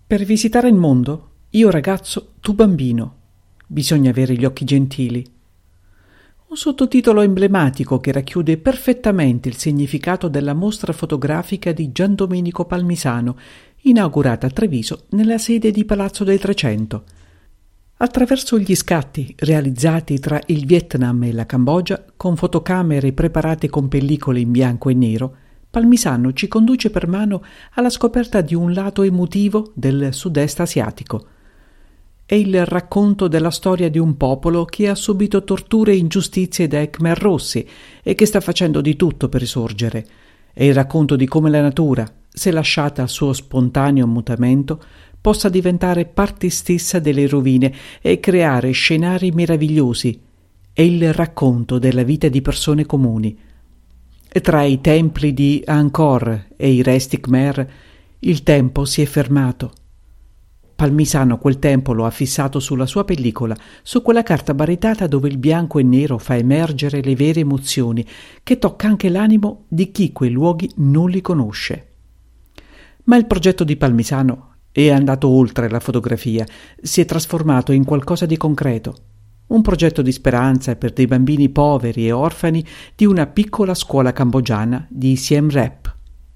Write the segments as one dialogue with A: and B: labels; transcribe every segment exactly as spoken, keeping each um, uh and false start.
A: Per visitare il mondo, io ragazzo, tu bambino, bisogna avere gli occhi gentili. Un sottotitolo emblematico che racchiude perfettamente il significato della mostra fotografica di Gian Domenico Palmisano, inaugurata a Treviso nella sede di Palazzo del Trecento. Attraverso gli scatti realizzati tra il Vietnam e la Cambogia, con fotocamere preparate con pellicole in bianco e nero, Palmisano ci conduce per mano alla scoperta di un lato emotivo del sud-est asiatico. È il racconto della storia di un popolo che ha subito torture e ingiustizie dai Khmer Rossi e che sta facendo di tutto per risorgere. È il racconto di come la natura, se lasciata al suo spontaneo mutamento, possa diventare parte stessa delle rovine e creare scenari meravigliosi. È il racconto della vita di persone comuni. Tra i templi di Angkor e i resti Khmer, il tempo si è fermato. Palmisano quel tempo lo ha fissato sulla sua pellicola, su quella carta baretata dove il bianco e nero fa emergere le vere emozioni, che tocca anche l'animo di chi quei luoghi non li conosce. Ma il progetto di Palmisano è andato oltre la fotografia, si è trasformato in qualcosa di concreto. Un progetto di speranza per dei bambini poveri e orfani di una piccola scuola cambogiana di Siem Reap.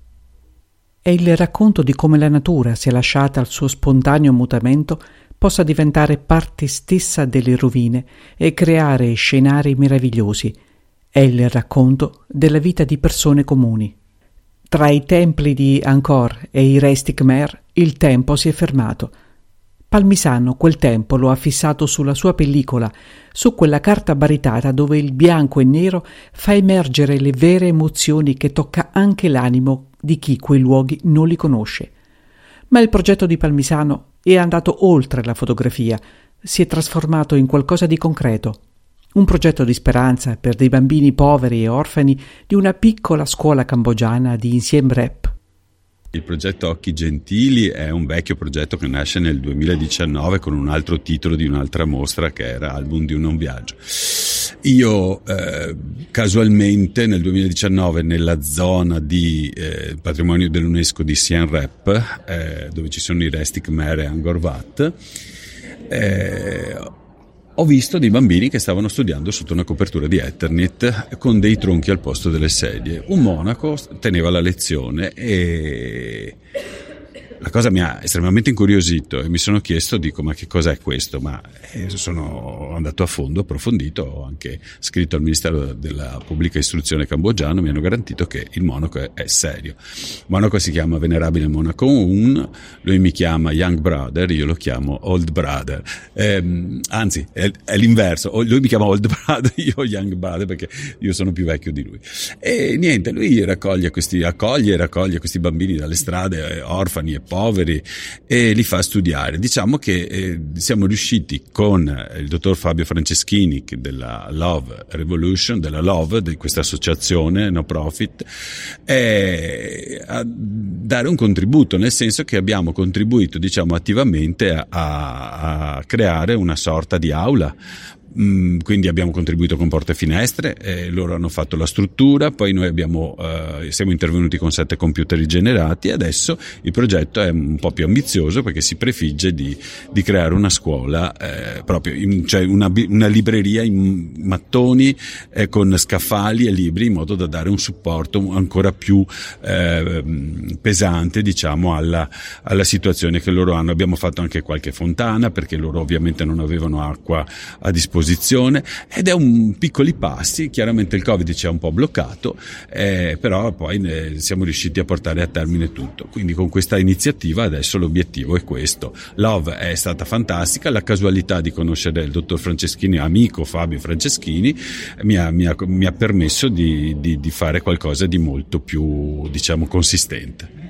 A: È il racconto di come la natura, se lasciata al suo spontaneo mutamento, possa diventare parte stessa delle rovine e creare scenari meravigliosi. È il racconto della vita di persone comuni. Tra i templi di Angkor e i resti Khmer, il tempo si è fermato. Palmisano quel tempo lo ha fissato sulla sua pellicola, su quella carta baritata dove il bianco e nero fa emergere le vere emozioni che tocca anche l'animo di chi quei luoghi non li conosce. Ma il progetto di Palmisano è andato oltre la fotografia, si è trasformato in qualcosa di concreto. Un progetto di speranza per dei bambini poveri e orfani di una piccola scuola cambogiana di Siem Reap.
B: Il progetto Occhi Gentili è un vecchio progetto che nasce nel duemiladiciannove con un altro titolo di un'altra mostra che era Album di un non viaggio. Io eh, casualmente nel duemiladiciannove nella zona di eh, patrimonio dell'UNESCO di Siem Reap, eh, dove ci sono i resti Khmer e Angkor Wat, eh, ho visto dei bambini che stavano studiando sotto una copertura di Eternit con dei tronchi al posto delle sedie. Un monaco teneva la lezione e la cosa mi ha estremamente incuriosito e mi sono chiesto, dico, ma che cos'è questo? Ma eh, sono andato a fondo, approfondito, ho anche scritto al Ministero della Pubblica Istruzione cambogiano, mi hanno garantito che il monaco è, è serio. Il monaco si chiama Venerabile Monaco Un, lui mi chiama Young Brother, io lo chiamo Old Brother, eh, anzi è, è l'inverso, lui mi chiama Old Brother, io Young Brother perché io sono più vecchio di lui. E niente, lui raccoglie questi, accoglie e raccoglie questi bambini dalle strade, eh, orfani e poveri, e li fa studiare. Diciamo che eh, siamo riusciti con il dottor Fabio Franceschini della Love Revolution, della Love, di questa associazione no profit, eh, a dare un contributo, nel senso che abbiamo contribuito, diciamo, attivamente a, a creare una sorta di aula. Quindi abbiamo contribuito con porte e finestre, eh, loro hanno fatto la struttura, poi noi abbiamo, eh, siamo intervenuti con sette computer rigenerati e adesso il progetto è un po' più ambizioso perché si prefigge di, di creare una scuola, eh, proprio in, cioè una, una libreria in mattoni eh, con scaffali e libri, in modo da dare un supporto ancora più eh, pesante, diciamo, alla, alla situazione che loro hanno. Abbiamo fatto anche qualche fontana perché loro ovviamente non avevano acqua a disposizione, ed è un piccoli passi. Chiaramente il Covid ci ha un po' bloccato, eh, però poi ne siamo riusciti a portare a termine tutto. Quindi con questa iniziativa adesso l'obiettivo è questo. Love è stata fantastica, la casualità di conoscere il dottor Franceschini, amico Fabio Franceschini, mi ha, mi ha, mi ha permesso di, di, di fare qualcosa di molto più, diciamo, consistente.